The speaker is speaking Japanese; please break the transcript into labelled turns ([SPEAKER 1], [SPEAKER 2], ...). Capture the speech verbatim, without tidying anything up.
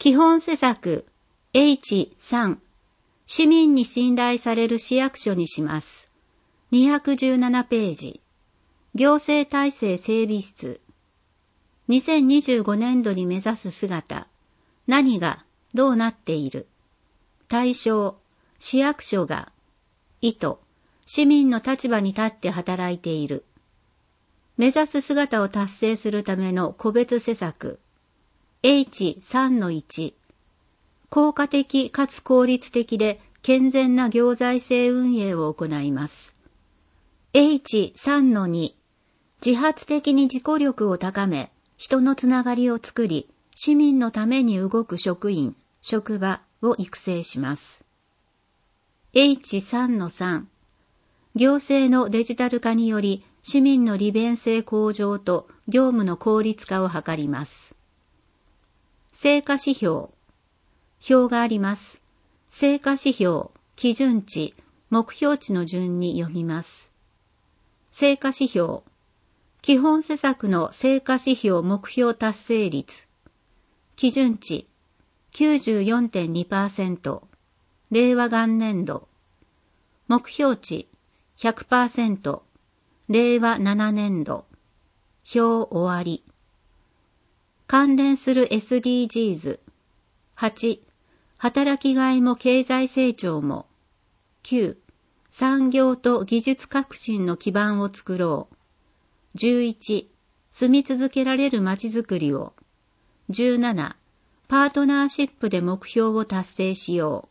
[SPEAKER 1] 基本施策 エイチさん 市民に信頼される市役所にします。にひゃくじゅうななページ。行政体制整備室。にせんにじゅうごねんどに目指す姿。何がどうなっている。対象、市役所が。意図、市民の立場に立って働いている。目指す姿を達成するための個別施策。エイチさんのいち。効果的かつ効率的で健全な行財政運営を行います。エイチさんのに。自発的に自己力を高め、人のつながりを作り、市民のために動く職員、職場を育成します。エイチさんのさん。行政のデジタル化により、市民の利便性向上と業務の効率化を図ります。成果指標。表があります。成果指標、基準値、目標値の順に読みます。成果指標。基本施策の成果指標目標達成率。基準値 きゅうじゅうよんてんにパーセント。令和元年度。目標値 ひゃくパーセント。令和ななねんど。表終わり。関連する エスディージーズ。はち. 働きがいも経済成長も。きゅう. 産業と技術革新の基盤を作ろう。じゅういち. 住み続けられるまちづくりを。じゅうなな. パートナーシップで目標を達成しよう。